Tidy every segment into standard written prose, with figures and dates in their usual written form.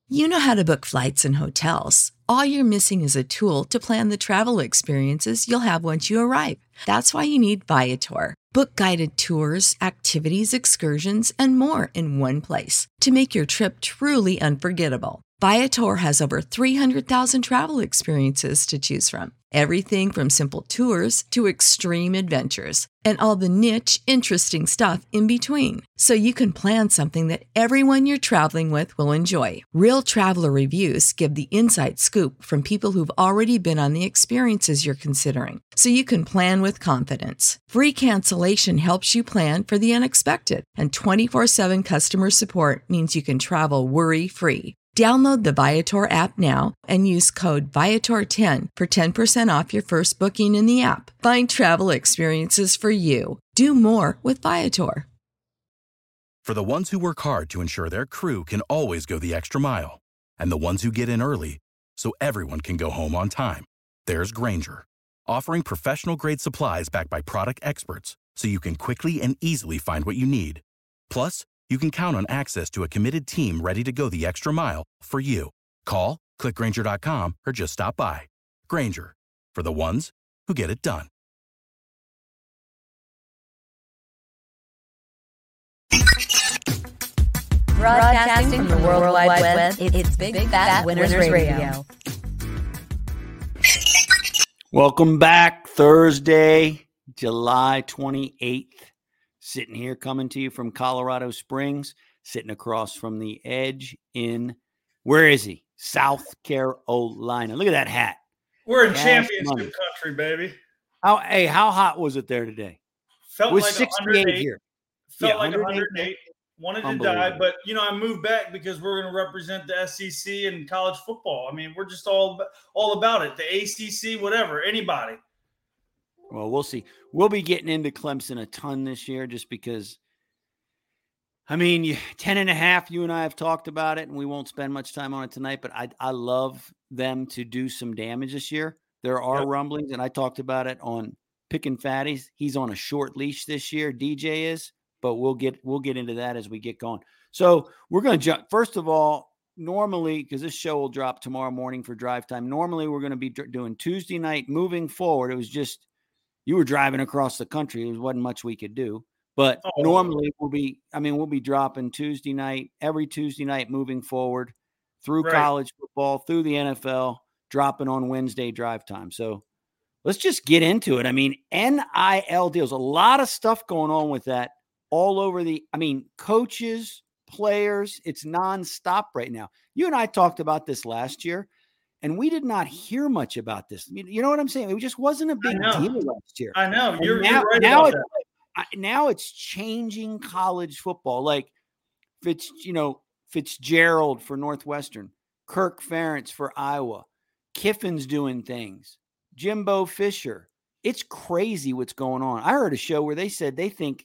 You know how to book flights and hotels. All you're missing is a tool to plan the travel experiences you'll have once you arrive. That's why you need Viator. Book guided tours, activities, excursions, and more in one place to make your trip truly unforgettable. Viator has over 300,000 travel experiences to choose from. Everything from simple tours to extreme adventures and all the niche, interesting stuff in between. So you can plan something that everyone you're traveling with will enjoy. Real traveler reviews give the inside scoop from people who've already been on the experiences you're considering. So you can plan with confidence. Free cancellation helps you plan for the unexpected. And 24/7 customer support means you can travel worry-free. Download the Viator app now and use code Viator10 for 10% off your first booking in the app. Find travel experiences for you. Do more with Viator. For the ones who work hard to ensure their crew can always go the extra mile, and the ones who get in early so everyone can go home on time, there's Grainger, offering professional-grade supplies backed by product experts so you can quickly and easily find what you need. Plus, you can count on access to a committed team ready to go the extra mile for you. Call, click Grainger.com, or just stop by. Grainger, for the ones who get it done. Broadcasting from the World Wide Web, it's Big Fat Winners Radio. Welcome back. Thursday, July 28th. Sitting here coming to you from Colorado Springs, sitting across from the edge in, where is he? South Carolina. Look at that hat. We're in championship country, baby. How hot was it there today? Felt it was like 68 here. Felt like 108. Wanted to die, but, I moved back because we're going to represent the SEC and college football. I mean, we're just all about it. The ACC, whatever, anybody. Well, we'll see. We'll be getting into Clemson a ton this year just because, 10.5, you and I have talked about it, and we won't spend much time on it tonight, but I love them to do some damage this year. There are rumblings, and I talked about it on Pickin' Fatties. He's on a short leash this year, DJ is, but we'll get into that as we get going. So we're going to jump. First of all, normally, because this show will drop tomorrow morning for drive time, normally we're going to be doing Tuesday night moving forward. It was just, you were driving across the country. There wasn't much we could do. But normally we'll be dropping Tuesday night, every Tuesday night moving forward through college football, through the NFL, dropping on Wednesday drive time. So let's just get into it. NIL deals, a lot of stuff going on with that all over coaches, players, it's nonstop right now. You and I talked about this last year. And we did not hear much about this. You know what I'm saying? It just wasn't a big deal last year. I know. You're right about that. Now it's changing college football. Like Fitzgerald for Northwestern, Kirk Ferentz for Iowa, Kiffin's doing things, Jimbo Fisher. It's crazy what's going on. I heard a show where they said they think,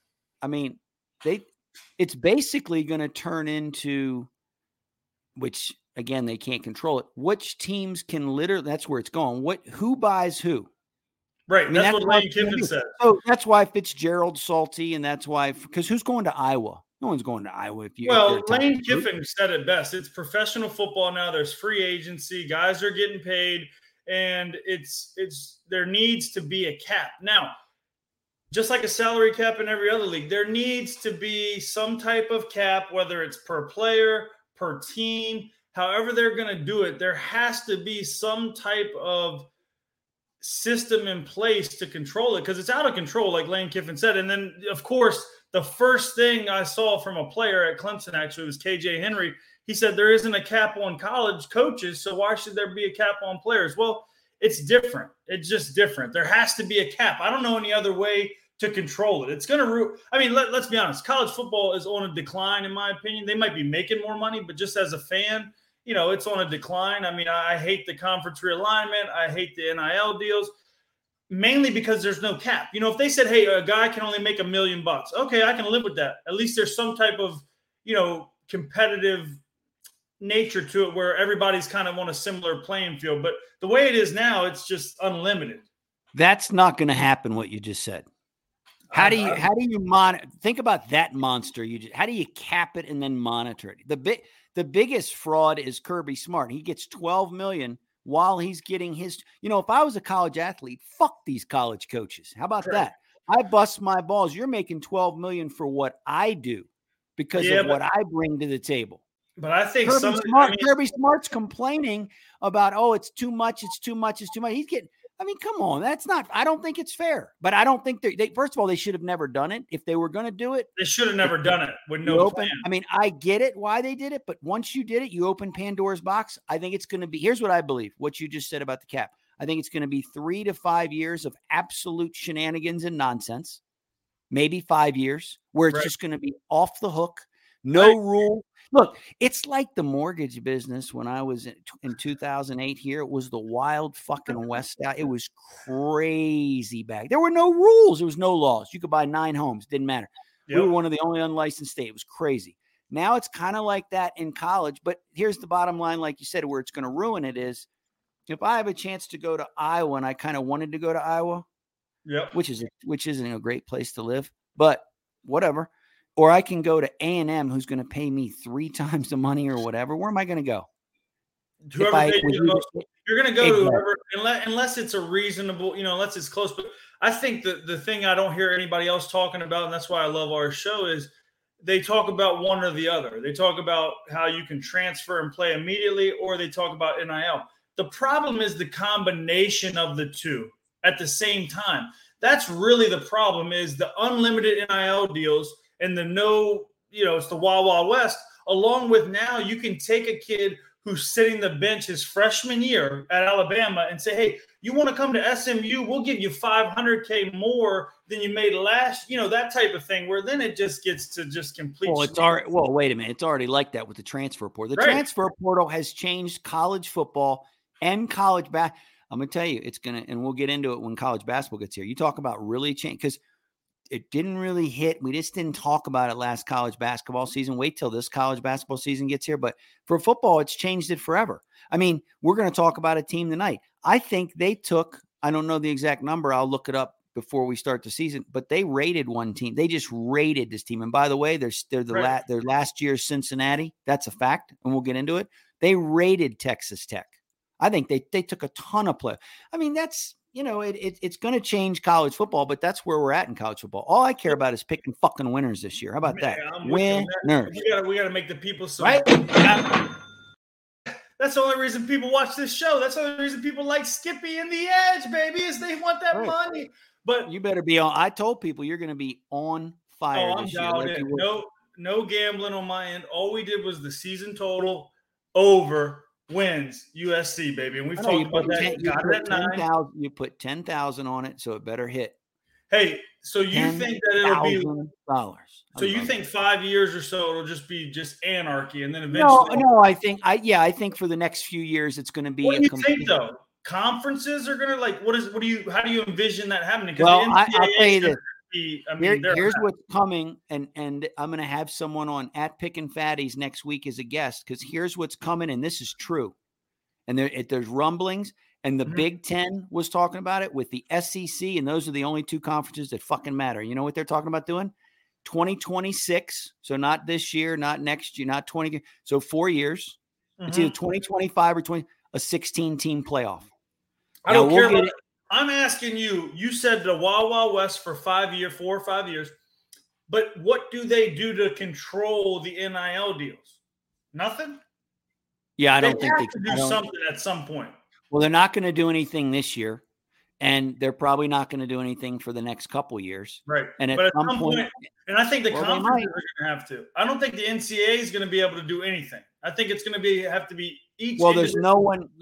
it's basically going to turn into, which – again, they can't control it. Which teams can that's where it's going. Who buys who? Right. That's what Lane Kiffin said. So that's why Fitzgerald's salty, and that's why, because who's going to Iowa? No one's going to Iowa. Lane Kiffin said it best. It's professional football now. There's free agency. Guys are getting paid, and there needs to be a cap. Now, just like a salary cap in every other league, there needs to be some type of cap, whether it's per player, per team, however they're going to do it. There has to be some type of system in place to control it because it's out of control, like Lane Kiffin said. And then, of course, the first thing I saw from a player at Clemson actually was KJ Henry. He said there isn't a cap on college coaches, so why should there be a cap on players? Well, it's different. It's just different. There has to be a cap. I don't know any other way to control it. It's going to let's be honest. College football is on a decline, in my opinion. They might be making more money, but just as a fan, it's on a decline. I hate the conference realignment. I hate the NIL deals, mainly because there's no cap. If they said, hey, a guy can only make $1 million, okay, I can live with that. At least there's some type of, competitive nature to it where everybody's kind of on a similar playing field. But the way it is now, it's just unlimited. That's not going to happen, what you just said. How do you monitor? Think about that monster. How do you cap it and then monitor it? The biggest fraud is Kirby Smart. He gets $12 million while he's getting his. If I was a college athlete, fuck these college coaches. How about that? I bust my balls. You're making $12 million for what I do because of what I bring to the table. But I think Kirby Smart's complaining about, it's too much. It's too much. It's too much. He's getting. I mean, come on. That's not. I don't think it's fair. But I don't think they. First of all, they should have never done it. If they were going to do it, they should have never done it with no plan. I mean, I get it why they did it, but once you did it, you open Pandora's box. I think it's going to be. Here's what I believe. What you just said about the cap. I think it's going to be 3 to 5 years of absolute shenanigans and nonsense. Maybe 5 years where it's just going to be off the hook. No rule. Look, it's like the mortgage business when I was in 2008 here. It was the wild fucking West. It was crazy back. There were no rules. There was no laws. You could buy 9 homes. Didn't matter. Yep. We were one of the only unlicensed states. It was crazy. Now it's kind of like that in college. But here's the bottom line, like you said, where it's going to ruin it is if I have a chance to go to Iowa, and I kind of wanted to go to Iowa, which isn't a great place to live, but whatever. Or I can go to A&M, who's going to pay me 3 times the money or whatever. Where am I going to go? You're going to go to whoever, unless it's a reasonable, unless it's close. But I think the thing I don't hear anybody else talking about, and that's why I love our show, is they talk about one or the other. They talk about how you can transfer and play immediately, or they talk about NIL. The problem is the combination of the two at the same time. That's really the problem, is the unlimited NIL deals and it's the Wild Wild West, along with now you can take a kid who's sitting the bench his freshman year at Alabama and say, hey, you want to come to SMU? We'll give you $500K more than you made last, that type of thing, where then it just gets to just complete. Well, wait a minute. It's already like that with the transfer portal. The transfer portal has changed college football and college basketball. I'm going to tell you, it's going to, and we'll get into it when college basketball gets here. You talk about really change, because it didn't really hit. We just didn't talk about it last college basketball season. Wait till this college basketball season gets here. But for football, it's changed it forever. I mean, we're going to talk about a team tonight. I think they took, I don't know the exact number. I'll look it up before we start the season, but they rated one team. They just rated this team. And by the way, they're last year's Cincinnati. That's a fact. And we'll get into it. They rated Texas Tech. I think they took a ton of play. I mean, that's, it's going to change college football, but that's where we're at in college football. All I care about is picking fucking winners this year. How about that? Winners. We got to make the people right. That's the only reason people watch this show. That's the only reason people like Skippy and the Edge, baby, is they want that money. But you better be on. I told people you're going to be on fire this year. Like no gambling on my end. All we did was the season total over. Wins USC, baby, and we've talked about that. You put 10,000 on it, so it better hit. Hey, so you think that it'll be $10,000? So you think 5 years or so it'll just be anarchy, and then eventually? No. I think for the next few years it's going to be. What do you think though? Conferences are going to how do you envision that happening? Well, I'll tell you this. Here's what's coming, and I'm going to have someone on at Pickin' Fatties next week as a guest, because here's what's coming, and this is true. And there's rumblings, and the Big Ten was talking about it with the SEC, and those are the only 2 conferences that fucking matter. You know what they're talking about doing? 2026, so not this year, not next year, not 20. So 4 years. It's either 2025 or a 16-team playoff. I don't care about it. I'm asking you, you said the Wild Wild West for 4 or 5 years, but what do they do to control the NIL deals? Nothing? Yeah, I don't think they can do something at some point. Well, they're not going to do anything this year, and they're probably not going to do anything for the next couple years. Right. And at some point, and I think the conferences are going to have to. I don't think the NCAA is going to be able to do anything. I think it's going to have to be each. Well, there's no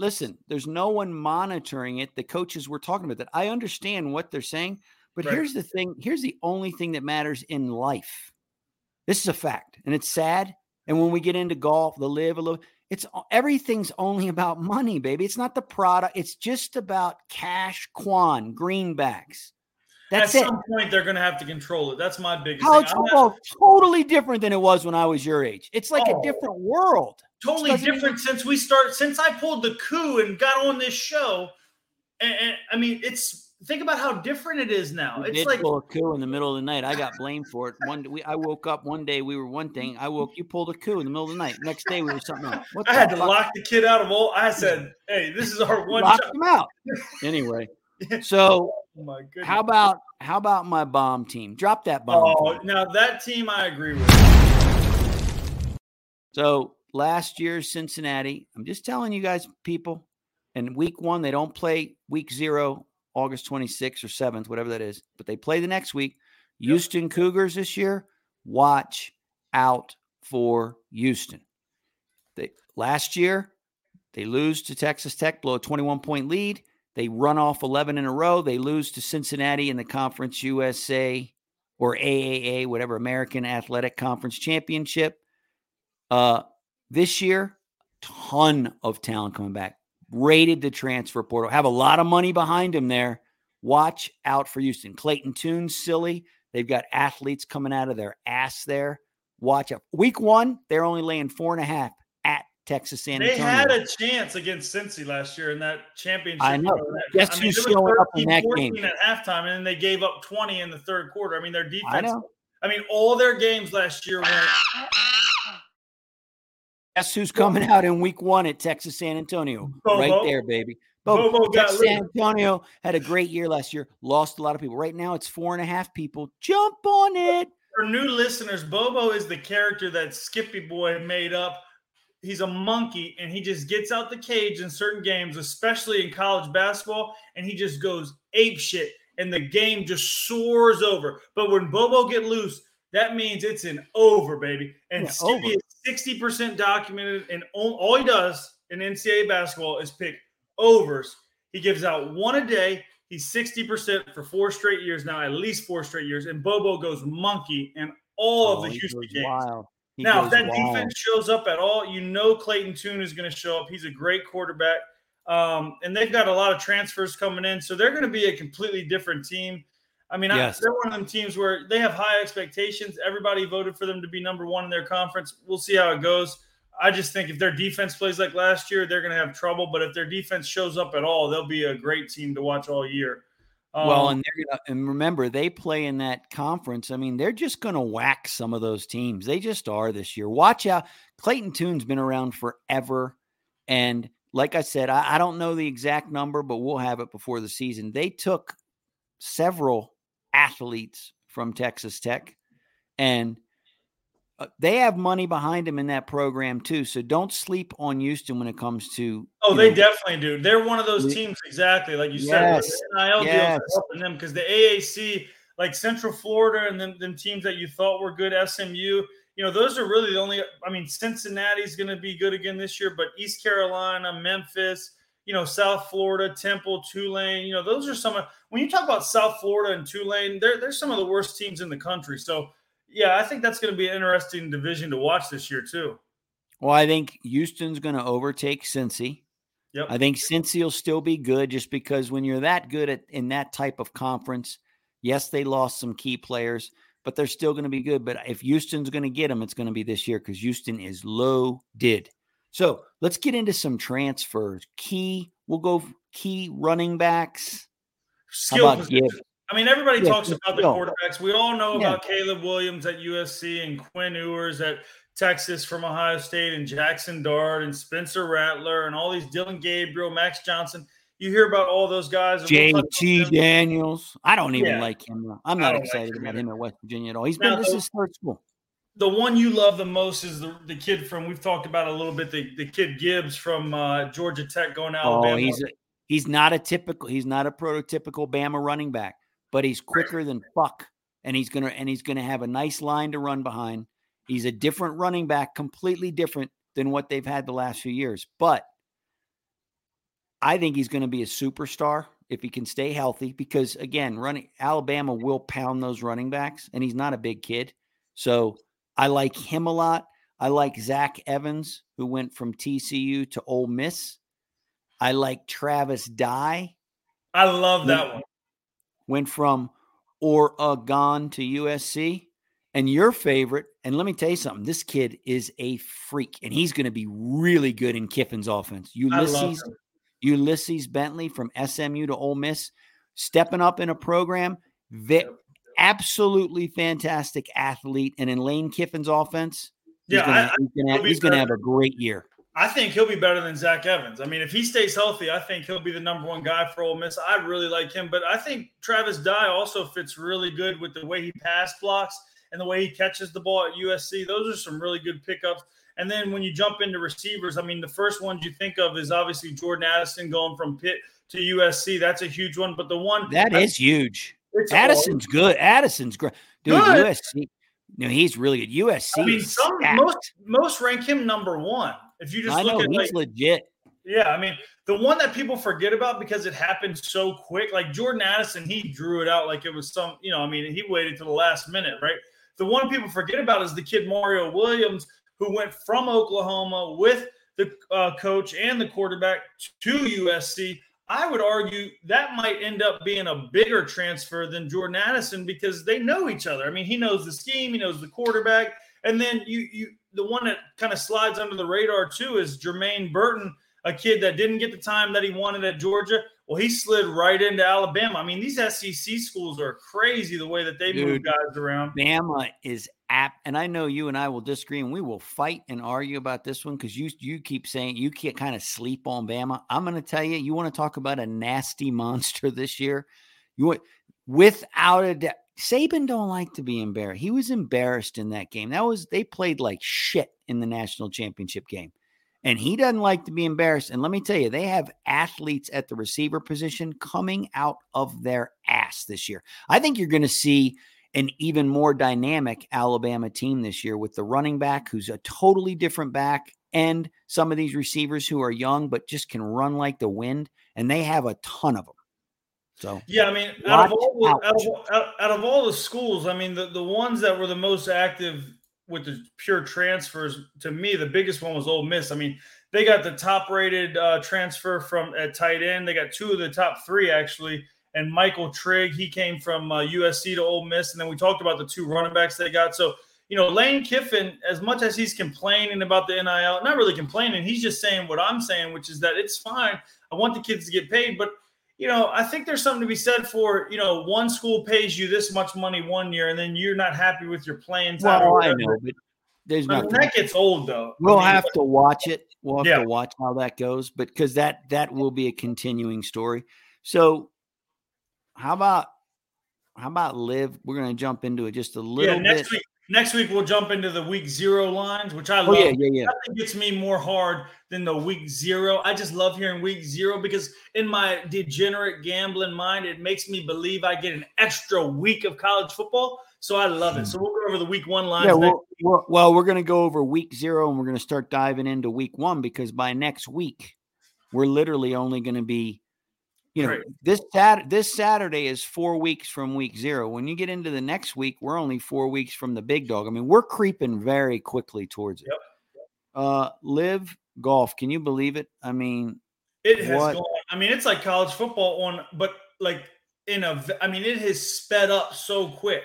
one monitoring it. The coaches were talking about that. I understand what they're saying, but here's the thing. Here's the only thing that matters in life. This is a fact, and it's sad. And when we get into golf, the live a little, everything's only about money, baby. It's not the product. It's just about cash, greenbacks. That's At some point, they're going to have to control it. That's my biggest college football totally different than it was when I was your age. It's like a different world. Totally different since I pulled the coup and got on this show. And I mean, it's think about how different it is now. It's like pull a coup in the middle of the night. I got blamed for it. I woke up one day, we were one thing. You pulled a coup in the middle of the night. Next day we were something else. I had to lock the kid out of all. I said, "Hey, this is our one shot." Him out. Anyway, so oh my goodness. How about my bomb team? Drop that bomb. Oh, now that team I agree with. So last year's Cincinnati, I'm just telling you guys, people, in week 1, they don't play week 0, August 26th or 7th, whatever that is, but they play the next week. Yep. Houston Cougars this year, watch out for Houston. Last year, they lose to Texas Tech, blow a 21-point lead. They run off 11 in a row. They lose to Cincinnati in the Conference USA or AAA, whatever, American Athletic Conference Championship. This year, ton of talent coming back. Raided the transfer portal. Have a lot of money behind him there. Watch out for Houston. Clayton Tune's silly. They've got athletes coming out of their ass there. Watch out. Week 1, they're only laying 4.5 at Texas San Antonio. They had a chance against Cincy last year in that championship. I know. Guess who's showing up in that game? At halftime, and then they gave up 20 in the third quarter. I mean, their defense. I mean, all their games last year were. Guess who's coming out in week 1 at Texas San Antonio? Bobo. Right there, baby. Bobo Texas San Antonio had a great year last year. Lost a lot of people. Right now, it's 4.5 people. Jump on it. For new listeners, Bobo is the character that Skippy Boy made up. He's a monkey, and he just gets out the cage in certain games, especially in college basketball, and he just goes ape shit, and the game just soars over. But when Bobo get loose, that means it's an over, baby. And Skippy is 60% documented, and all he does in NCAA basketball is pick overs. He gives out 1 a day. He's 60% for 4 straight years now, at least 4 straight years. And Bobo goes monkey in all of the Houston games. Wild. Now, if that defense shows up at all, you know Clayton Tune is going to show up. He's a great quarterback. And they've got a lot of transfers coming in. So they're going to be a completely different team. I mean, they're one of them teams where they have high expectations. Everybody voted for them to be number 1 in their conference. We'll see how it goes. I just think if their defense plays like last year, they're going to have trouble. But if their defense shows up at all, they'll be a great team to watch all year. And remember, they play in that conference. I mean, they're just going to whack some of those teams. They just are this year. Watch out. Clayton Tune's been around forever. And like I said, I don't know the exact number, but we'll have it before the season. They took several athletes from Texas Tech, and they have money behind them in that program too. So don't sleep on Houston when it comes to. Oh, they definitely do. They're one of those teams, exactly like you said. The NIL deals are helping them because the AAC, like Central Florida, and them teams that you thought were good, SMU. Those are really the only. I mean, Cincinnati's going to be good again this year, but East Carolina, Memphis, South Florida, Temple, Tulane. Those are some of. When you talk about South Florida and Tulane, they're some of the worst teams in the country. So. Yeah, I think that's going to be an interesting division to watch this year, too. Well, I think Houston's going to overtake Cincy. Yep. I think Cincy will still be good just because when you're that good in that type of conference, yes, they lost some key players, but they're still going to be good. But if Houston's going to get them, it's going to be this year because Houston is loaded. So let's get into some transfers. We'll go key running backs. Skill position. I mean, everybody talks about the quarterbacks. We all know about Caleb Williams at USC and Quinn Ewers at Texas from Ohio State and Jackson Dart and Spencer Rattler and all these Dylan Gabriel, Max Johnson. You hear about all those guys. JT Daniels. I don't even like him. I'm not excited about him at West Virginia at all. This is his third school. The one you love the most is the kid from, we've talked about a little bit, the kid Gibbs from Georgia Tech going to Alabama. He's not a prototypical Bama running back. But he's quicker than fuck, and he's gonna have a nice line to run behind. He's a different running back, completely different than what they've had the last few years. But I think he's going to be a superstar if he can stay healthy. Because again, Alabama will pound those running backs, and he's not a big kid, so I like him a lot. I like Zach Evans, who went from TCU to Ole Miss. I like Travis Dye. I love that one. Went from Oregon to USC. And your favorite, and let me tell you something, this kid is a freak, and he's going to be really good in Kiffin's offense. Ulysses Bentley from SMU to Ole Miss. stepping up in a program. Absolutely fantastic athlete. And in Lane Kiffin's offense, he's going to have a great year. I think he'll be better than Zach Evans. I mean, if he stays healthy, I think he'll be the number one guy for Ole Miss. I really like him. But I think Travis Dye also fits really good with the way he pass blocks and the way he catches the ball at USC. Those are some really good pickups. And then when you jump into receivers, I mean, the first ones you think of is obviously Jordan Addison going from Pitt to USC. That's a huge one. But the one that is huge. Addison's good. Addison's great. Dude, good. USC. No, he's really good. USC. I mean, most rank him number one. If you just look at he's legit. Yeah, I mean, the one that people forget about because it happened so quick, like Jordan Addison, he drew it out like it was some, I mean, he waited to the last minute, right? The one people forget about is the kid Mario Williams, who went from Oklahoma with the coach and the quarterback to USC. I would argue that might end up being a bigger transfer than Jordan Addison because they know each other. I mean, he knows the scheme, he knows the quarterback. And then the one that kind of slides under the radar too is Jermaine Burton, a kid that didn't get the time that he wanted at Georgia. Well, he slid right into Alabama. I mean, these SEC schools are crazy the way that they move guys around. Bama is apt, and I know you and I will disagree, and we will fight and argue about this one because you keep saying you can't kind of sleep on Bama. I'm going to tell you, you want to talk about a nasty monster this year? Without a doubt. Saban don't like to be embarrassed. He was embarrassed in that game. They played like shit in the national championship game. And he doesn't like to be embarrassed. And let me tell you, they have athletes at the receiver position coming out of their ass this year. I think you're going to see an even more dynamic Alabama team this year with the running back who's a totally different back and some of these receivers who are young but just can run like the wind. And they have a ton of them. So yeah, I mean, out of all the schools, I mean, the ones that were the most active with the pure transfers, to me, the biggest one was Ole Miss. I mean, they got the top-rated transfer from at tight end. They got two of the top three, actually. And Michael Trigg, he came from USC to Ole Miss. And then we talked about the two running backs they got. So, Lane Kiffin, as much as he's complaining about the NIL, not really complaining, he's just saying what I'm saying, which is that it's fine. I want the kids to get paid, but I think there's something to be said for, one school pays you this much money one year and then you're not happy with your playing time. Well, I know, but there's nothing. That gets old, though. We'll have to watch it. We'll have to watch how that goes, but because that will be a continuing story. So how about Liv? We're going to jump into it just a little bit. Next week, we'll jump into the week 0 lines, which I love. Yeah. Nothing gets me more hard than the week 0. I just love hearing week 0 because in my degenerate gambling mind, it makes me believe I get an extra week of college football. So I love it. So we'll go over the week 1 lines. Yeah, we're going to go over week 0 and we're going to start diving into week 1 because by next week, we're literally only going to be right. This Saturday is 4 weeks from week 0. When you get into the next week, we're only 4 weeks from the big dog. I mean, we're creeping very quickly towards it. Yep. Liv Golf, can you believe it? I mean, it has gone. I mean, it's like college football but like it has sped up so quick.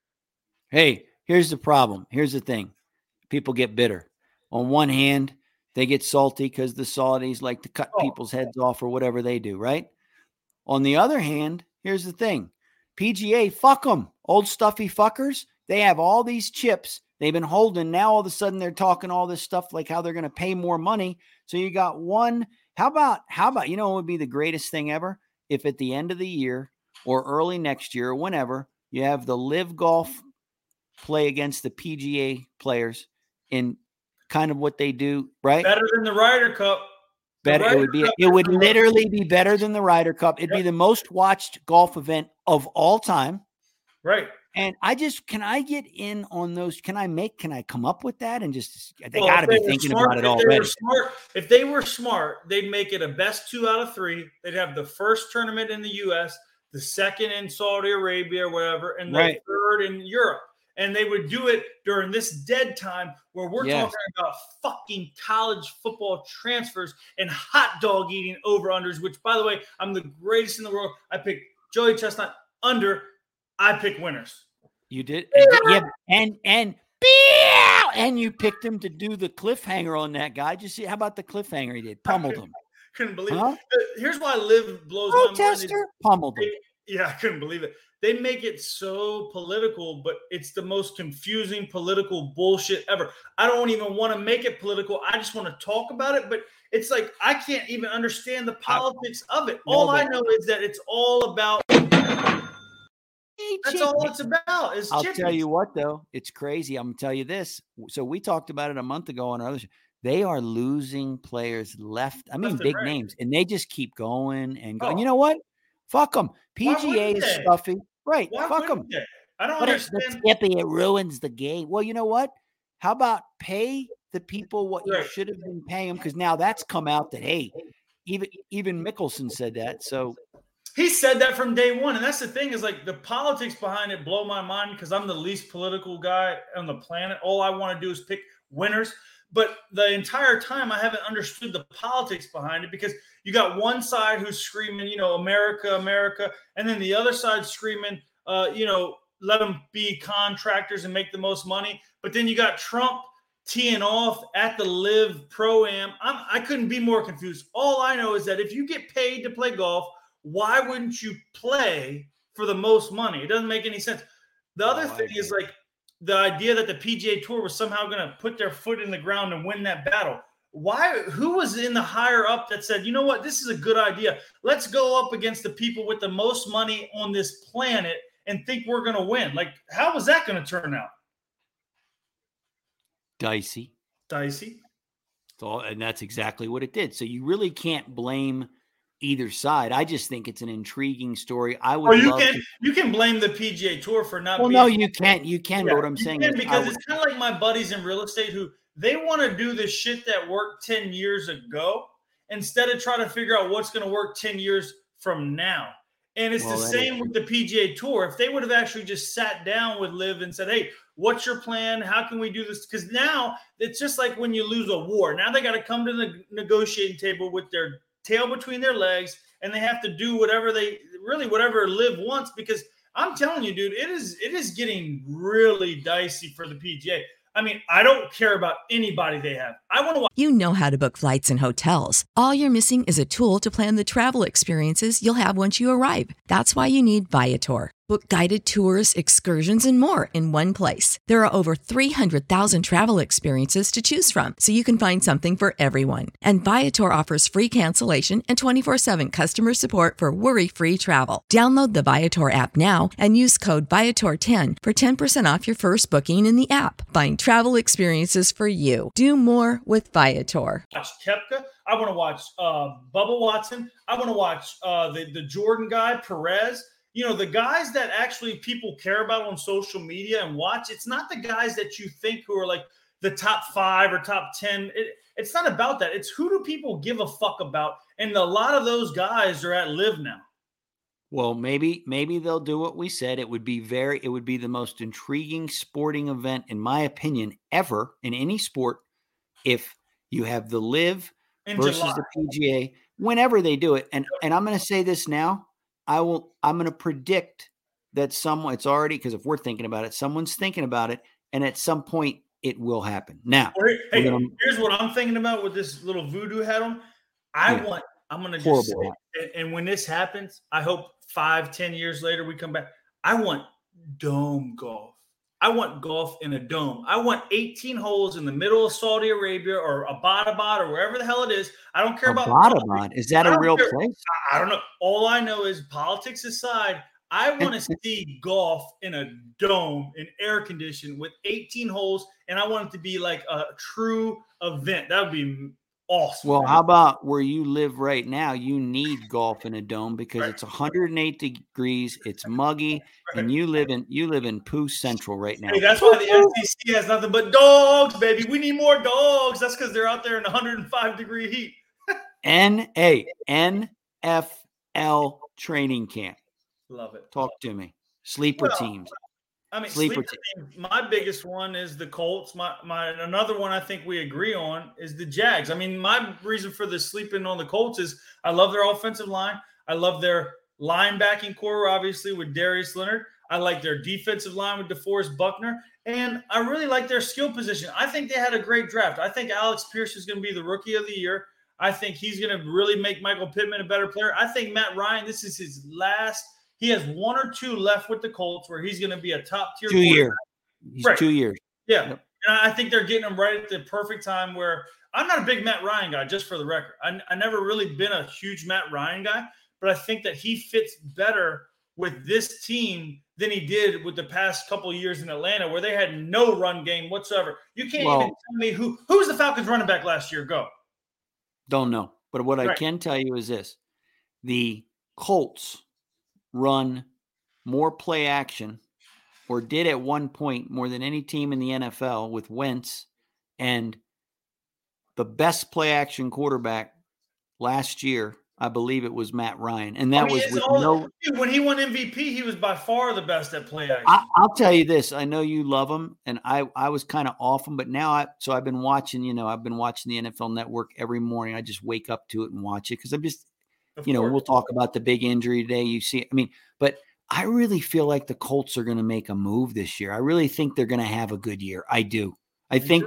Hey, here's the problem. Here's the thing. People get bitter. On one hand, they get salty because the Saudis like to cut people's heads off or whatever they do, right? On the other hand, here's the thing. PGA, fuck them. Old stuffy fuckers. They have all these chips they've been holding. Now all of a sudden they're talking all this stuff like how they're going to pay more money. So you got one. How about, what would be the greatest thing ever? If at the end of the year or early next year or whenever you have the Liv Golf play against the PGA players in kind of what they do, right? Better than the Ryder Cup. Better, it would literally be better than the Ryder Cup. It'd be the most watched golf event of all time. Right. And can I get in on those? Can I come up with that? And they got to be thinking about it already. If they were smart, they'd make it a best 2 out of 3. They'd have the first tournament in the U.S., the second in Saudi Arabia or whatever, and the third in Europe. And they would do it during this dead time where we're talking about fucking college football transfers and hot dog eating over-unders, which, by the way, I'm the greatest in the world. I picked Joey Chestnut under. I pick winners. You did? And you picked him to do the cliffhanger on that guy. Did you see? How about the cliffhanger he did? Pummeled him. Couldn't believe it. Here's why Liv blows my mind. Pummeled him. Yeah, I couldn't believe it. They make it so political, but it's the most confusing political bullshit ever. I don't even want to make it political. I just want to talk about it, but it's like I can't even understand the politics of it. All I know is that it's all about. That's all it's about. I'll tell you what, though, it's crazy. I'm gonna tell you this. So we talked about it a month ago on our other show. They are losing players left. I mean, big names, and they just keep going and going. You know what? Fuck them. PGA is stuffy. Right. Fuck them. I don't understand. It's skippy. It ruins the game. Well, you know what? How about pay the people what you should have been paying them? Because now that's come out that, hey, even Mickelson said that. So he said that from day one. And that's the thing is like the politics behind it blow my mind because I'm the least political guy on the planet. All I want to do is pick winners. But the entire time I haven't understood the politics behind it because you got one side who's screaming, you know, America, America. And then the other side screaming, you know, let them be contractors and make the most money. But then you got Trump teeing off at the Live Pro-Am. I couldn't be more confused. All I know is that if you get paid to play golf, why wouldn't you play for the most money? It doesn't make any sense. The other thing is like the idea that the PGA Tour was somehow going to put their foot in the ground and win that battle. Why? Who was in the higher up that said, you know what, this is a good idea. Let's go up against the people with the most money on this planet and think we're going to win. Like, how was that going to turn out? Dicey. So, and that's exactly what it did. So you really can't blame either side. I just think it's an intriguing story. You can blame the PGA Tour for not. Well, no, you can't. You can. But what I'm saying is, because it's kind of like my buddies in real estate who they want to do the shit that worked 10 years ago instead of trying to figure out what's going to work 10 years from now. And it's the same with the PGA Tour. If they would have actually just sat down with Liv and said, hey, what's your plan? How can we do this? Because now it's just like when you lose a war. Now they got to come to the negotiating table with their tail between their legs, and they have to do whatever Liv wants. Because I'm telling you, dude, it is getting really dicey for the PGA. I mean, I don't care about anybody they have. I want to watch. You know how to book flights and hotels. All you're missing is a tool to plan the travel experiences you'll have once you arrive. That's why you need Viator. Book guided tours, excursions, and more in one place. There are over 300,000 travel experiences to choose from, so you can find something for everyone. And Viator offers free cancellation and 24/7 customer support for worry-free travel. Download the Viator app now and use code Viator10 for 10% off your first booking in the app. Find travel experiences for you. Do more with Viator. Watch Koepka. I want to watch Bubba Watson. I want to watch the Jordan guy, Perez. You know, the guys that actually people care about on social media and watch, it's not the guys that you think who are like the top 5 or top 10. It's not about that. It's who do people give a fuck about? And a lot of those guys are at Live now. Well, maybe they'll do what we said. It would be the most intriguing sporting event, in my opinion, ever in any sport. If you have the Live versus the PGA, whenever they do it. And I'm going to say this now. I'm going to predict that it's already, because if we're thinking about it, someone's thinking about it, and at some point it will happen. Now, here's what I'm thinking about with this little voodoo hat on. I'm going to just say, and when this happens, I hope 5-10 years later we come back. I want dome golf. I want golf in a dome. I want 18 holes in the middle of Saudi Arabia or Abbottabad or wherever the hell it is. I don't care about Abbottabad. Is that a real place? I don't know. All I know is politics aside, I want to see golf in a dome in air conditioned with 18 holes, and I want it to be like a true event. That would be awesome. Well, how about where you live right now? You need golf in a dome because it's 108 degrees, it's muggy, and you live in Pooh Central right now. Hey, that's why the SEC has nothing but dogs, baby. We need more dogs. That's because they're out there in 105-degree heat. NFL training camp. Love it. Talk to me. Sleeper teams. I mean, sleeper teams. My biggest one is the Colts. Another one I think we agree on is the Jags. I mean, my reason for the sleeping on the Colts is I love their offensive line. I love their linebacking core, obviously, with Darius Leonard. I like their defensive line with DeForest Buckner. And I really like their skill position. I think they had a great draft. I think Alex Pierce is going to be the rookie of the year. I think he's going to really make Michael Pittman a better player. I think Matt Ryan, this is his last – he has 1 or 2 left with the Colts where he's going to be a top tier. 2 years. He's right. 2 years. Yeah. Yep. And I think they're getting him right at the perfect time where I'm not a big Matt Ryan guy, just for the record. I never really been a huge Matt Ryan guy, but I think that he fits better with this team than he did with the past couple of years in Atlanta, where they had no run game whatsoever. You can't even tell me who's the Falcons running back last year. Go. Don't know. But what I can tell you is this. The Colts run more play action, or did at one point more than any team in the NFL with Wentz, and the best play action quarterback last year, I believe it was Matt Ryan. And that was with when he won MVP, he was by far the best at play action. I'll tell you this. I know you love him, and I was kind of off him, but now I've been watching, I've been watching the NFL Network every morning. I just wake up to it and watch it because I'm just, we'll talk about the big injury today. You see, but I really feel like the Colts are going to make a move this year. I really think they're going to have a good year. I do. I think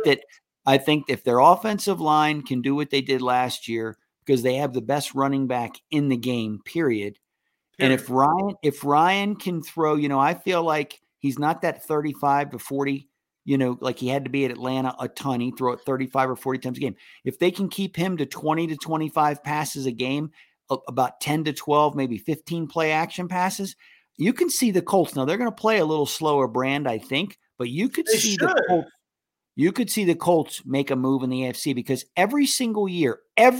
if their offensive line can do what they did last year, because they have the best running back in the game, period. And if Ryan can throw, I feel like he's not that 35 to 40, like he had to be at Atlanta a ton. He throw it 35 or 40 times a game. If they can keep him to 20 to 25 passes a game, about 10 to 12, maybe 15 play action passes, you can see the Colts. Now they're going to play a little slower brand, I think, but you could see the Colts. You could see the Colts make a move in the AFC because every single year,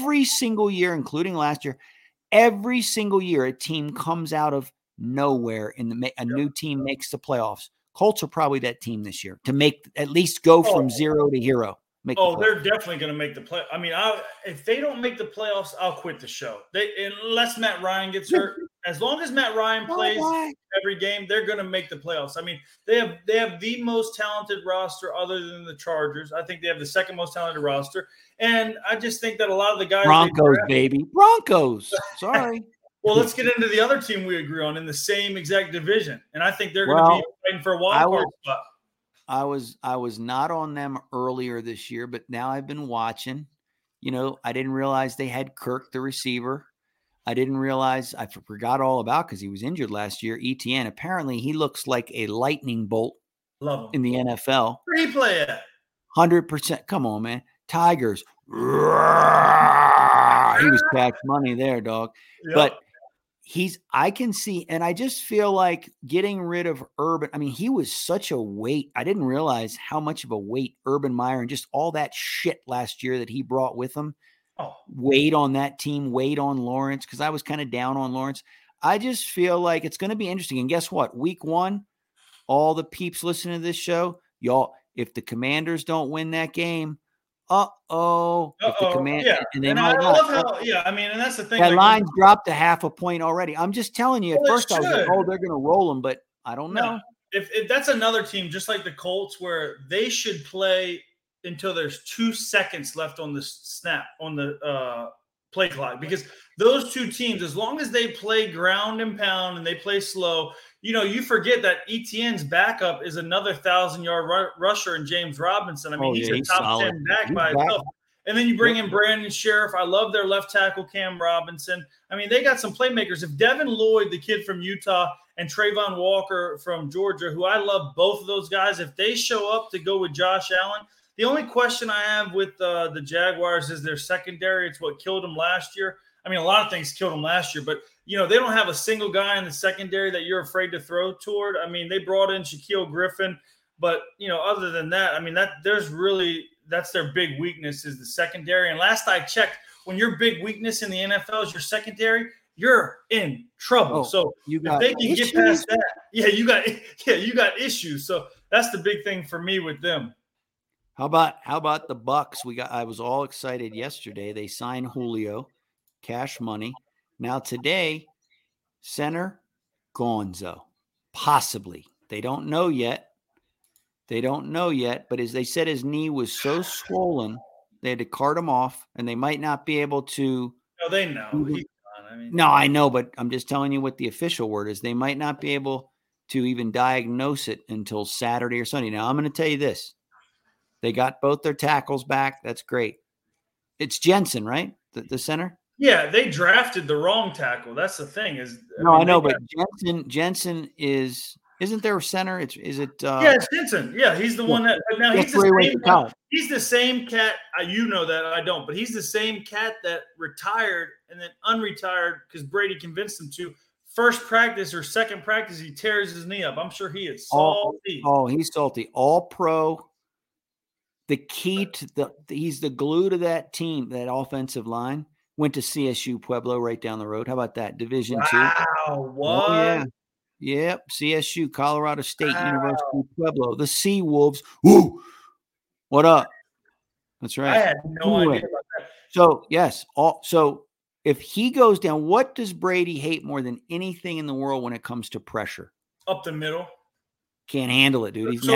including last year, every single year a team comes out of nowhere and a new team makes the playoffs. Colts are probably that team this year to make at least go from 0 to hero. They're definitely going to make the play. If they don't make the playoffs, I'll quit the show. Unless Matt Ryan gets hurt. As long as Matt Ryan plays every game, they're going to make the playoffs. They have the most talented roster other than the Chargers. I think they have the second most talented roster. And I just think that a lot of the guys – Broncos. Sorry. Well, let's get into the other team we agree on in the same exact division. And I think they're going to be fighting for a wild card spot. I was not on them earlier this year, but now I've been watching. I didn't realize they had Kirk, the receiver. I didn't realize, I forgot all about because he was injured last year, ETN. Apparently, he looks like a lightning bolt in the NFL. Where did he play at? 100%. Come on, man. Tigers. He was tax money there, dog. Yep. But I can see, and I just feel like getting rid of Urban. He was such a weight. I didn't realize how much of a weight Urban Meyer and just all that shit last year that he brought with him. Weighed on that team, weighed on Lawrence, because I was kind of down on Lawrence. I just feel like it's going to be interesting. And guess what? Week 1, all the peeps listening to this show, y'all, if the Commanders don't win that game, if the Commanders, and I love how, and that's the thing. That line's dropped a half a point already. I'm just telling you, at first I was like, they're going to roll them, but I don't know. If that's another team, just like the Colts, where they should play until there's 2 seconds left on the snap, on the play clock, because those two teams, as long as they play ground and pound and they play slow, you forget that ETN's backup is another 1,000-yard rusher in James Robinson. He's a top 10 back by himself. And then you bring in Brandon Sheriff. I love their left tackle, Cam Robinson. They got some playmakers. If Devin Lloyd, the kid from Utah, and Trayvon Walker from Georgia, who I love both of those guys, if they show up to go with Josh Allen, the only question I have with the Jaguars is their secondary. It's what killed them last year. A lot of things killed them last year, but, they don't have a single guy in the secondary that you're afraid to throw toward. They brought in Shaquille Griffin, but, other than that, that's their big weakness is the secondary. And last I checked, when your big weakness in the NFL is your secondary, you're in trouble. So if they can get past that, you got issues. So that's the big thing for me with them. How about the Bucks? I was all excited yesterday. They signed Julio, cash money. Now today, center Gonzo, possibly. They don't know yet. But as they said, his knee was so swollen, they had to cart him off, and they might not be able to. No, they know. No, I know, but I'm just telling you what the official word is. They might not be able to even diagnose it until Saturday or Sunday. Now, I'm going to tell you this. They got both their tackles back. That's great. It's Jensen, right? The center? Yeah, they drafted the wrong tackle. That's the thing. I know, but Jensen isn't there a center? Is it? It's Jensen. Yeah, he's the one that. Now he's the same one. He's the same cat. You know that I don't, but he's the same cat that retired and then unretired because Brady convinced him to. First practice or second practice, he tears his knee up. I'm sure he is salty. He's salty. All pro. The key to he's the glue to that team, that offensive line. Went to CSU Pueblo right down the road. How about that? Division II. Wow, what? Oh, yeah. Yep, CSU, Colorado State University Pueblo. The Sea Wolves. Woo! What up? That's right. I had no idea about that. So, yes. So, if he goes down, what does Brady hate more than anything in the world when it comes to pressure? Up the middle. Can't handle it, dude. He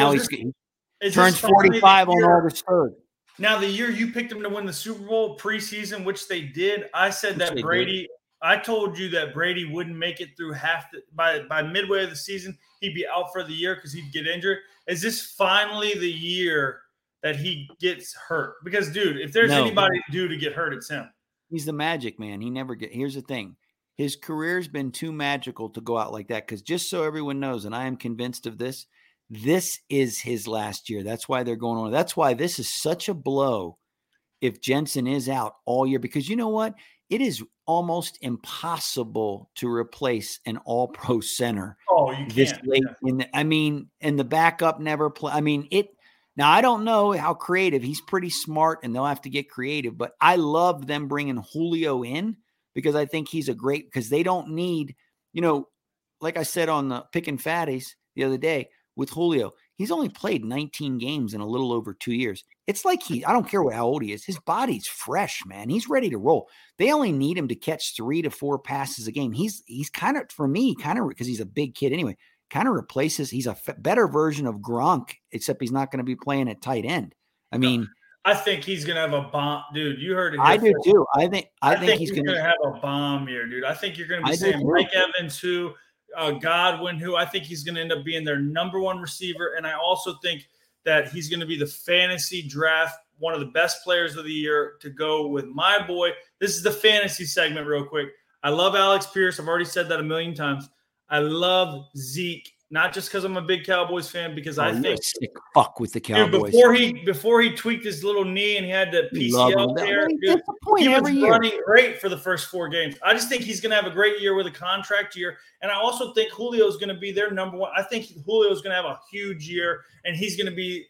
turns 45 on August 3rd. Now, the year you picked him to win the Super Bowl preseason, which they did, I said that Brady – I told you that Brady wouldn't make it through by midway of the season, he'd be out for the year because he'd get injured. Is this finally the year that he gets hurt? Because, dude, if there's anybody due to get hurt, it's him. He's the magic man. Here's the thing. His career's been too magical to go out like that because just so everyone knows, and I am convinced of this is his last year. That's why they're going on. That's why this is such a blow if Jensen is out all year because you know what? It is almost impossible to replace an all-pro center. Oh, you can't. Late and the backup never play. Now, I don't know how creative. He's pretty smart, and they'll have to get creative. But I love them bringing Julio in because I think he's because they don't need, like I said on the Pickin' Fatties the other day with Julio, he's only played 19 games in a little over 2 years. It's like I don't care how old he is. His body's fresh, man. He's ready to roll. They only need him to catch 3 to 4 passes a game. He's kind of, for me, because he's a big kid anyway, kind of replaces. He's a better version of Gronk, except he's not going to be playing at tight end. I think he's going to have a bomb. Dude, you heard it. I do too. I think he's going to have a bomb year, dude. I think you're going to be saying Mike Evans, who Godwin, who I think he's going to end up being their number one receiver. And I also think that he's going to be the fantasy draft, one of the best players of the year to go with my boy. This is the fantasy segment real quick. I love Alex Pierce. I've already said that a million times. I love Zeke, not just because I'm a big Cowboys fan, because I think sick fuck with the Cowboys. Dude, before he tweaked his little knee and he had the PCL tear, dude, he was running great for the first 4 games. I just think he's going to have a great year with a contract year, and I also think Julio is going to be their number one. I think Julio is going to have a huge year, and he's going to be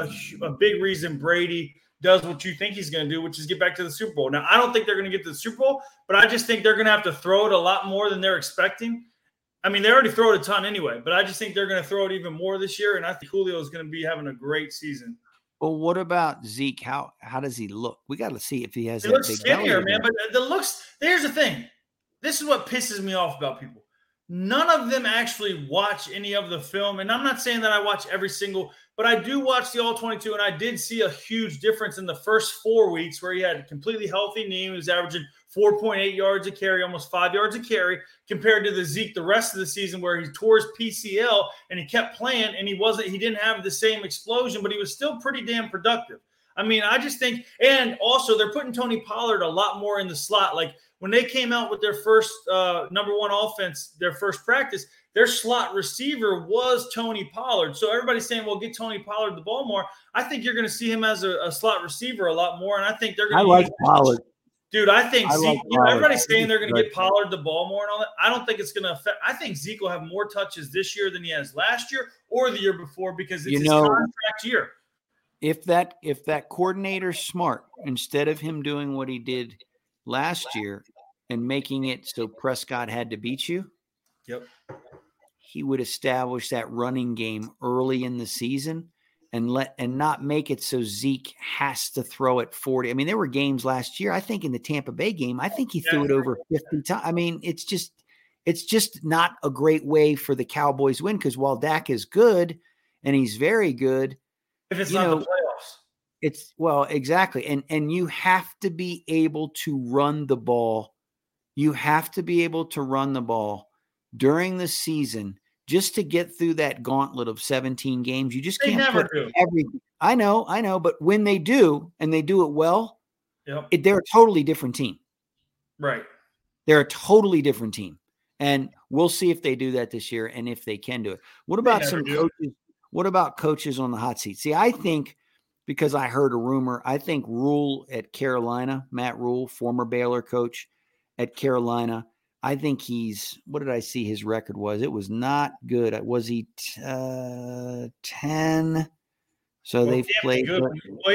a big reason Brady does what you think he's going to do, which is get back to the Super Bowl. Now, I don't think they're going to get to the Super Bowl, but I just think they're going to have to throw it a lot more than they're expecting. They already throw it a ton anyway, but I just think they're going to throw it even more this year, and I think Julio is going to be having a great season. Well, what about Zeke? How does he look? We got to see if he has that big skinnier, man. But the looks. Here's the thing. This is what pisses me off about people. None of them actually watch any of the film, and I'm not saying that I watch every single, but I do watch the All-22, and I did see a huge difference in the first 4 weeks where he had a completely healthy knee. He was averaging 4.8 yards a carry, almost 5 yards a carry, compared to the Zeke the rest of the season where he tore his PCL and he kept playing and he didn't have the same explosion, but he was still pretty damn productive. I just think, and also they're putting Tony Pollard a lot more in the slot. Like when they came out with their first number one offense, their first practice, their slot receiver was Tony Pollard. So everybody's saying, well, get Tony Pollard the ball more. I think you're going to see him as a slot receiver a lot more. And I think they're going to like Pollard. Dude, I think Zeke, everybody's saying they're going to get Pollard the ball more and all that. I don't think it's going to affect. I think Zeke will have more touches this year than he has last year or the year before because it's his contract year. If that coordinator's smart, instead of him doing what he did last year and making it so Prescott had to beat you, he would establish that running game early in the season and not make it so Zeke has to throw it 40. There were games last year. I think in the Tampa Bay game, I think he threw it over 50 times. It's just not a great way for the Cowboys win because while Dak is good and he's very good, if it's not the playoffs, exactly. And you have to be able to run the ball. You have to be able to run the ball during the season. Just to get through that gauntlet of 17 games, you just can't put everything. I know, but when they do and they do it well, they're a totally different team. Right. They're a totally different team. And we'll see if they do that this year and if they can do it. What about some coaches? What about coaches on the hot seat? See, I think, because I heard a rumor, I think Rule at Carolina, Matt Rule, former Baylor coach at Carolina, I think what did I see his record was? It was not good. Was he 10? So they've played. Good.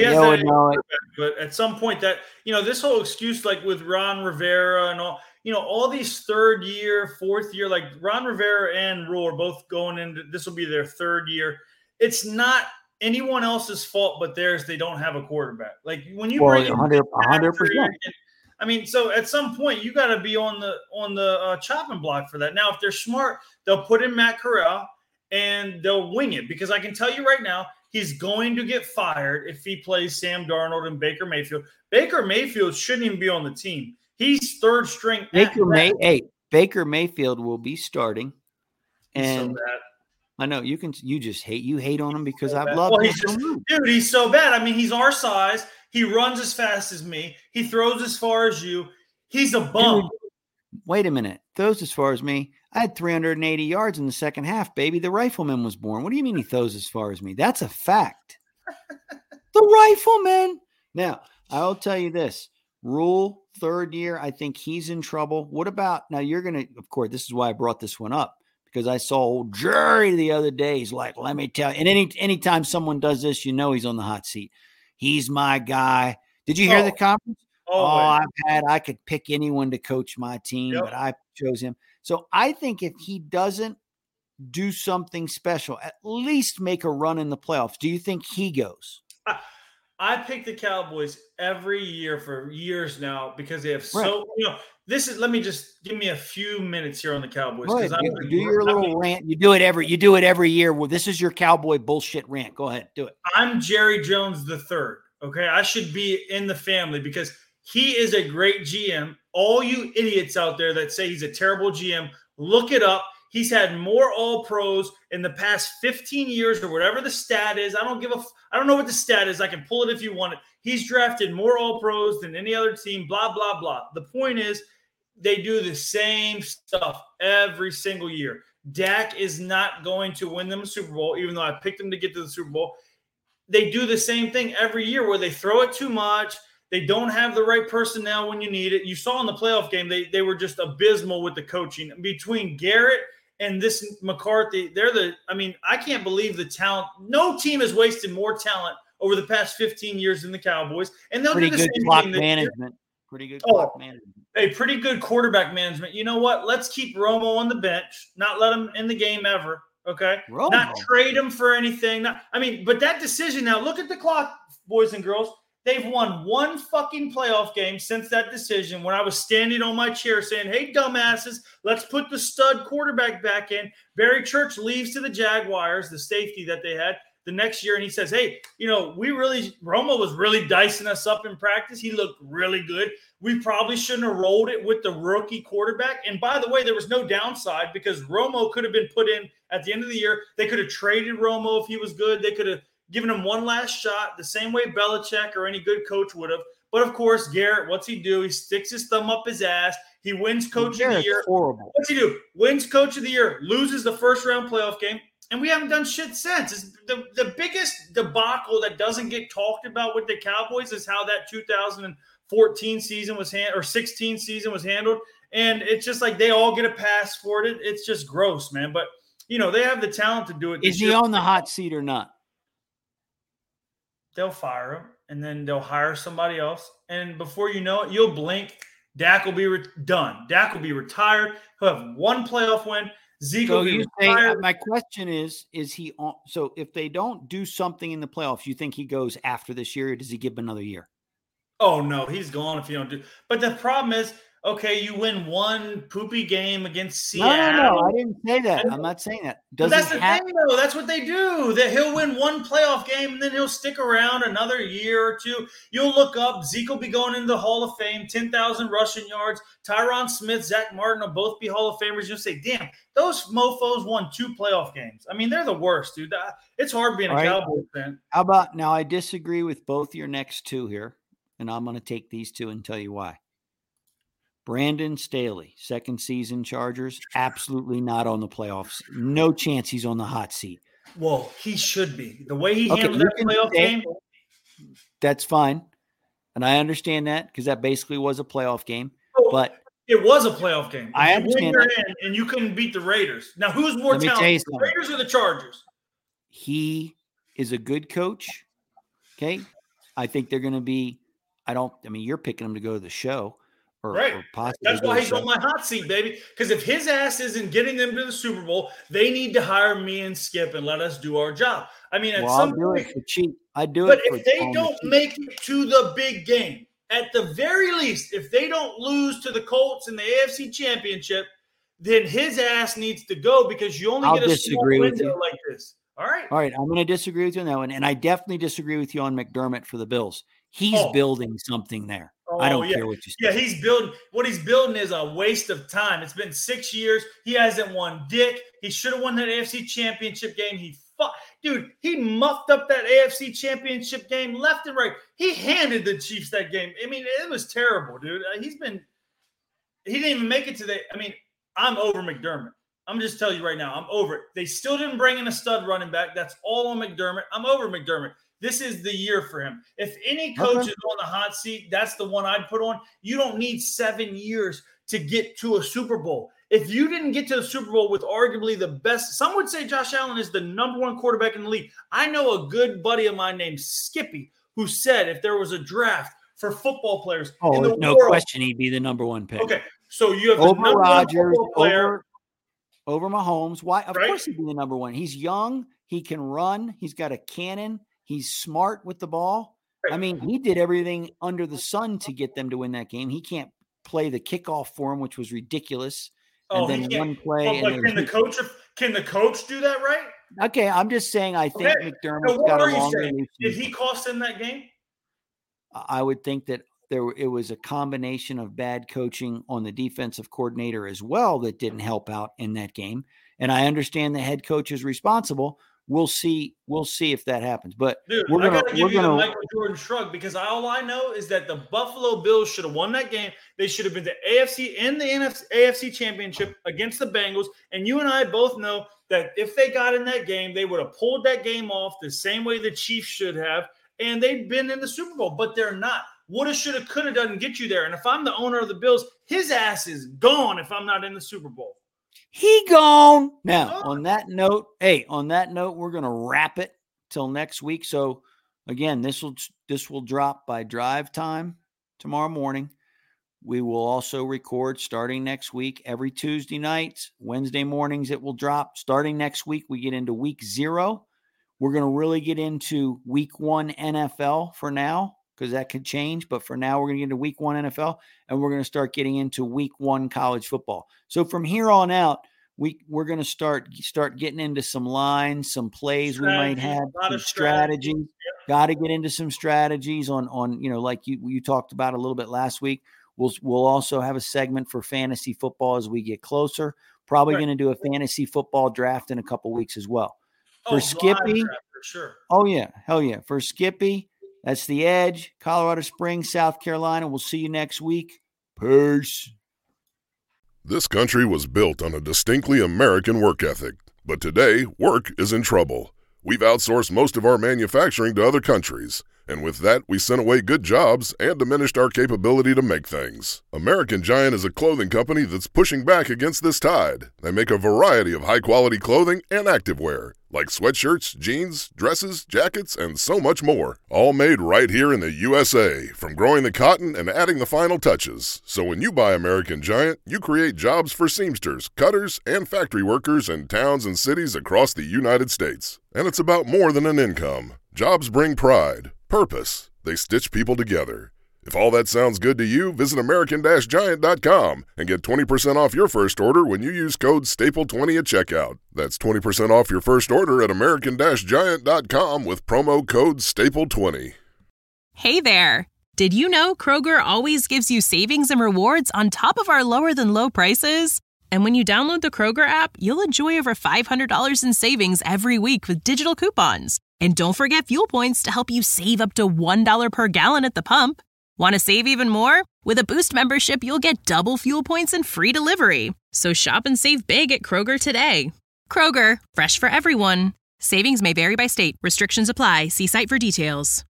But at some point this whole excuse, like with Ron Rivera and all these third year, fourth year, like Ron Rivera and Rule are both going into, this will be their third year. It's not anyone else's fault but theirs. They don't have a quarterback. Like when you bring 100%. I mean, so at some point you got to be on the chopping block for that. Now, if they're smart, they'll put in Matt Corral and they'll wing it, because I can tell you right now, he's going to get fired if he plays Sam Darnold and Baker Mayfield. Baker Mayfield shouldn't even be on the team. He's third string. Baker Mayfield will be starting. And so bad. I know you hate on him because I've loved him so much. Dude, he's so bad. I mean, he's our size. He runs as fast as me. He throws as far as you. He's a bum. Dude, wait a minute. Throws as far as me. I had 380 yards in the second half, baby. The Rifleman was born. What do you mean he throws as far as me? That's a fact. The Rifleman. Now, I'll tell you this. Rule, third year, I think he's in trouble. What about, now you're going to, of course, this is why I brought this one up, because I saw old Jerry the other day. He's like, let me tell you. And anytime someone does this, he's on the hot seat. He's my guy. Did you hear the conference? I could pick anyone to coach my team, but I chose him. So I think if he doesn't do something special, at least make a run in the playoffs, do you think he goes? I pick the Cowboys every year for years now because they have let me just give me a few minutes here on the Cowboys. Right. Do your little rant. You do it every year. Well, this is your Cowboy bullshit rant. Go ahead. Do it. I'm Jerry Jones III. Okay. I should be in the family because he is a great GM. All you idiots out there that say he's a terrible GM, look it up. He's had more All-Pros in the past 15 years or whatever the stat is. I don't know what the stat is. I can pull it if you want it. He's drafted more All-Pros than any other team, blah, blah, blah. The point is they do the same stuff every single year. Dak is not going to win them a Super Bowl, even though I picked them to get to the Super Bowl. They do the same thing every year where they throw it too much. They don't have the right personnel when you need it. You saw in the playoff game, they were just abysmal with the coaching. Between Garrett and this McCarthy, I can't believe the talent. No team has wasted more talent over the past 15 years than the Cowboys. And they'll do the same thing management. Pretty good clock management. A pretty good quarterback management. You know what? Let's keep Romo on the bench, not let him in the game ever. Okay? Romo. Not trade him for anything. But that decision now, look at the clock, boys and girls. They've won one fucking playoff game since that decision when I was standing on my chair saying, hey, dumbasses, let's put the stud quarterback back in. Barry Church leaves to the Jaguars, the safety that they had the next year. And he says, hey, Romo was really dicing us up in practice. He looked really good. We probably shouldn't have rolled it with the rookie quarterback. And by the way, there was no downside because Romo could have been put in at the end of the year. They could have traded Romo if he was good. They could have given him one last shot, the same way Belichick or any good coach would have. But, of course, Garrett, what's he do? He sticks his thumb up his ass. He wins Coach of the Year. Horrible. What's he do? Wins Coach of the Year, loses the first-round playoff game, and we haven't done shit since. It's the biggest debacle that doesn't get talked about with the Cowboys is how that 2014 season was or 16 season was handled. And it's just like they all get a pass for it. It's just gross, man. But, they have the talent to do it. Is he on the hot seat or not? They'll fire him, and then they'll hire somebody else. And before you know it, you'll blink. Dak will be done. Dak will be retired. He'll have one playoff win. Zeke will be retired. My question is he on? So if they don't do something in the playoffs, you think he goes after this year, or does he give him another year? Oh, no, he's gone if you don't do. But the problem is, okay, you win one poopy game against Seattle. No, I didn't say that. I'm not saying that. That's the thing, though. That's what they do. That he'll win one playoff game, and then he'll stick around another year or two. You'll look up. Zeke will be going into the Hall of Fame, 10,000 rushing yards. Tyron Smith, Zach Martin will both be Hall of Famers. You'll say, damn, those mofos won 2 playoff games. I mean, they're the worst, dude. It's hard being a Cowboys fan. How about now? I disagree with both your next two here, and I'm going to take these two and tell you why. Brandon Staley, second season Chargers, absolutely not on the playoffs. No chance he's on the hot seat. Well, he should be. The way he handled that playoff game. That's fine. And I understand that because that basically was a playoff game. But it was a playoff game. I understand that. And you couldn't beat the Raiders. Now, who's more talented, the Raiders or the Chargers? He is a good coach. Okay. I think they're going to be you're picking him to go to the show. Right. That's why he's on my hot seat, baby. Because if his ass isn't getting them to the Super Bowl, they need to hire me and Skip and let us do our job. I mean, at some point, I'd do it. But if they don't make it to the big game, at the very least, if they don't lose to the Colts in the AFC Championship, then his ass needs to go because you only get a small window like this. All right. I'm going to disagree with you on that one. And I definitely disagree with you on McDermott for the Bills. He's building something there. I don't care what you say. Yeah, he's building. What he's building is a waste of time. It's been 6 years. He hasn't won dick. He should have won that AFC Championship game. Dude, he muffed up that AFC Championship game left and right. He handed the Chiefs that game. I mean, it was terrible, dude. He didn't even make it to I'm over McDermott. I'm just telling you right now, I'm over it. They still didn't bring in a stud running back. That's all on McDermott. I'm over McDermott. This is the year for him. If any coach is on the hot seat, that's the one I'd put on. You don't need 7 years to get to a Super Bowl. If you didn't get to the Super Bowl with arguably the best, some would say Josh Allen is the number one quarterback in the league. I know a good buddy of mine named Skippy who said if there was a draft for football players in the world, question he'd be the number one pick. Okay, so you have over the number Rodgers, one football player. Over Mahomes. Why? Of course he'd be the number one. He's young. He can run. He's got a cannon. He's smart with the ball. I mean, he did everything under the sun to get them to win that game. He can't play the kickoff for him, which was ridiculous. And then one play. Can the coach do that right? Okay, I'm just saying I think McDermott's got a longer leash. Did he cost him that game? I would think that it was a combination of bad coaching on the defensive coordinator as well that didn't help out in that game. And I understand the head coach is responsible. We'll see if that happins. But dude, I got to give you the Michael Jordan shrug because all I know is that the Buffalo Bills should have won that game. They should have been the AFC and the AFC Championship against the Bengals. And you and I both know that if they got in that game, they would have pulled that game off the same way the Chiefs should have, and they'd been in the Super Bowl. But they're not. Woulda, shoulda, coulda doesn't get you there. And if I'm the owner of the Bills, his ass is gone if I'm not in the Super Bowl. He gone. Now, on that note, we're going to wrap it till next week. So, again, this will drop by drive time tomorrow morning. We will also record starting next week every Tuesday nights, Wednesday mornings it will drop. Starting next week, we get into week 0. We're going to really get into week 1 NFL for now because that could change. But for now, we're going to get into week 1 NFL, and we're going to start getting into week 1 college football. So from here on out, we're going to start getting into some lines, some plays we might have, some strategies. Yep. Got to get into some strategies on like you talked about a little bit last week. We'll also have a segment for fantasy football as we get closer. Probably going to do a fantasy football draft in a couple weeks as well. For Skippy, for sure. Oh yeah, hell yeah. For Skippy, that's the Edge, Colorado Springs, South Carolina. We'll see you next week. Peace. This country was built on a distinctly American work ethic, but today, work is in trouble. We've outsourced most of our manufacturing to other countries, and with that, we sent away good jobs and diminished our capability to make things. American Giant is a clothing company that's pushing back against this tide. They make a variety of high-quality clothing and activewear, like sweatshirts, jeans, dresses, jackets, and so much more. All made right here in the USA, from growing the cotton and adding the final touches. So when you buy American Giant, you create jobs for seamsters, cutters, and factory workers in towns and cities across the United States. And it's about more than an income. Jobs bring pride, purpose. They stitch people together. If all that sounds good to you, visit American-Giant.com and get 20% off your first order when you use code STAPLE20 at checkout. That's 20% off your first order at American-Giant.com with promo code STAPLE20. Hey there! Did you know Kroger always gives you savings and rewards on top of our lower-than-low prices? And when you download the Kroger app, you'll enjoy over $500 in savings every week with digital coupons. And don't forget fuel points to help you save up to $1 per gallon at the pump. Want to save even more? With a Boost membership, you'll get double fuel points and free delivery. So shop and save big at Kroger today. Kroger, fresh for everyone. Savings may vary by state. Restrictions apply. See site for details.